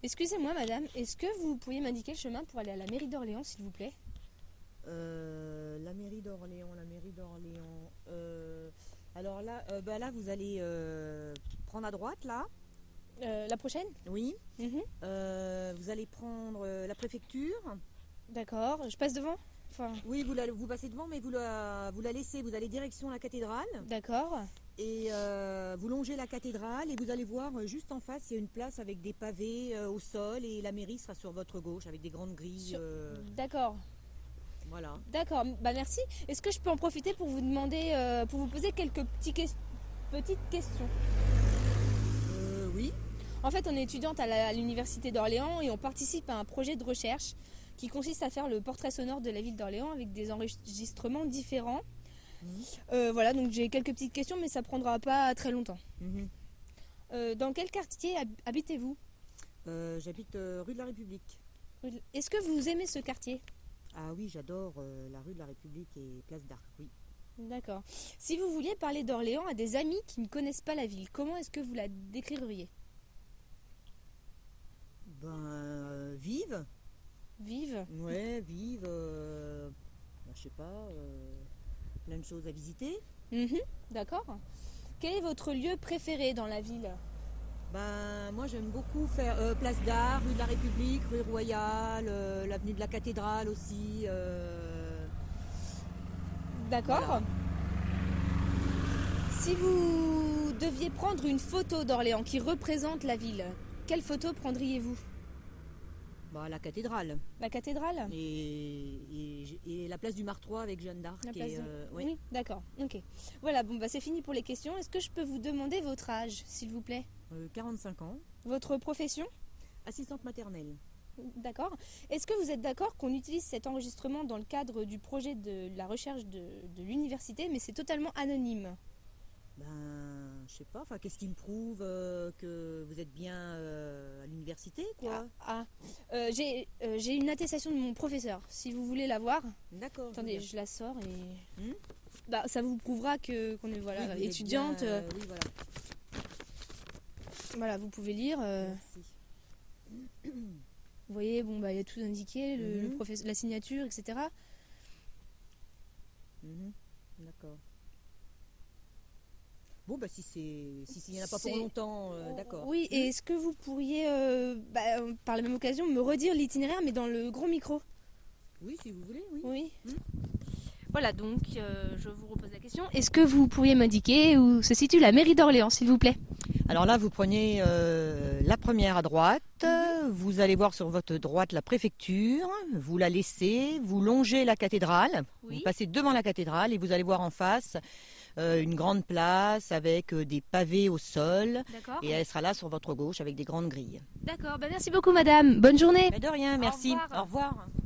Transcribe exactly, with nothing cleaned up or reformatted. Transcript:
Excusez-moi madame, est-ce que vous pourriez m'indiquer le chemin pour aller à la mairie d'Orléans s'il vous plaît? Euh, la mairie d'Orléans, la mairie d'Orléans. Euh, alors là, euh, bah là, vous allez euh, prendre à droite, là. Euh, la prochaine? Oui. Mhm. Euh, vous allez prendre euh, la préfecture. D'accord, je passe devant? Enfin, Oui, vous, la, vous passez devant, mais vous la, vous la laissez. Vous allez direction la cathédrale. d'accord. Et euh, vous longez la cathédrale et vous allez voir euh, juste en face, il y a une place avec des pavés euh, au sol et la mairie sera sur votre gauche avec des grandes grilles. Sur- euh, D'accord, voilà. d'accord, bah merci. Est-ce que je peux en profiter pour vous demander, euh, pour vous poser quelques petits ques- petites questions? Euh, oui. En fait, on est étudiante à la- à l'université d'Orléans et on participe à un projet de recherche qui consiste à faire le portrait sonore de la ville d'Orléans avec des enregistrements différents. Mhm. Euh, voilà, donc j'ai quelques petites questions, mais ça prendra pas très longtemps. Mhm. Euh, dans quel quartier hab- habitez-vous? Euh, J'habite euh, rue de la République. Est-ce que vous aimez ce quartier? Ah oui, j'adore euh, la rue de la République et Place d'Arc, oui. D'accord. Si vous vouliez parler d'Orléans à des amis qui ne connaissent pas la ville, comment est-ce que vous la décririez? Ben, euh, vive. Vive? Ouais, vive. Euh, ben, je sais pas, euh, plein de choses à visiter. Mhm, d'accord. Quel est votre lieu préféré dans la ville? Ben, moi, j'aime beaucoup faire euh, Place d'Arc, rue de la République, rue Royale, euh, l'avenue de la Cathédrale aussi. euh, D'accord. Voilà. Si vous deviez prendre une photo d'Orléans qui représente la ville, quelle photo prendriez-vous? ben, la cathédrale. La cathédrale? Et, et, et la place du Martroi avec Jeanne d'Arc. La place et, de- euh, ouais. Oui, d'accord. Ok. Voilà, bon, bah, c'est fini pour les questions. Est-ce que je peux vous demander votre âge, s'il vous plaît? Euh, quarante-cinq ans, Votre profession? assistante maternelle. D'accord. Est-ce que vous êtes d'accord qu'on utilise cet enregistrement dans le cadre du projet de la recherche de, de l'université, mais c'est totalement anonyme? Ben, je sais pas, enfin, qu'est-ce qui me prouve euh, que vous êtes bien euh, à l'université, quoi? Ah, ah. Euh, j'ai euh, j'ai une attestation de mon professeur, si vous voulez la voir. D'accord. Attendez, je veux bien. je la sors et... Hmm Bah, ça vous prouvera que qu'on est voilà, Oui, vous êtes étudiante. bien, euh, euh, oui, voilà. Voilà, vous pouvez lire. euh, Merci. vous voyez, bon, bah, il y a tout indiqué, le, le Mhm. professe- la signature, et cetera. Mhm. D'accord. Bon, bah si c'est si s'il n'y en a pas C'est- pour longtemps, euh, d'accord. Oui, et est-ce que vous pourriez, euh, bah, euh, par la même occasion, me redire l'itinéraire, mais dans le gros micro? Oui, si vous voulez, oui. Oui. Hmm. Voilà, donc euh, je vous repose la question. Est-ce que vous pourriez m'indiquer où se situe la mairie d'Orléans, s'il vous plaît? Alors là, vous prenez euh, la première à droite, Mhm. vous allez voir sur votre droite la préfecture, vous la laissez, vous longez la cathédrale, Oui. vous passez devant la cathédrale et vous allez voir en face euh, une grande place avec euh, des pavés au sol D'accord. et elle sera là sur votre gauche avec des grandes grilles. D'accord, bah merci beaucoup madame. Bonne journée. Mais de rien, merci. revoir. Au revoir.